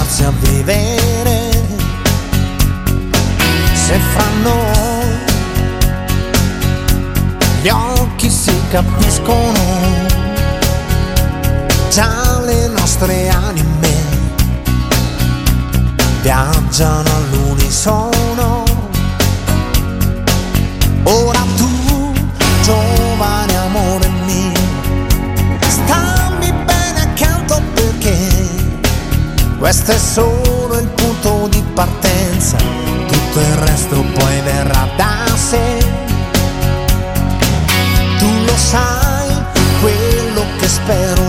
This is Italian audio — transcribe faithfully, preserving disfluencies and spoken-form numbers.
insegnarsi a vivere. Se fra noi gli occhi si capiscono, già le nostre anime viaggiano all'unisono. Ora tu, giovane amore mio, stammi bene accanto, perché questo è solo il punto di partenza, tutto il resto poi verrà da sé. Tu lo sai, quello che spero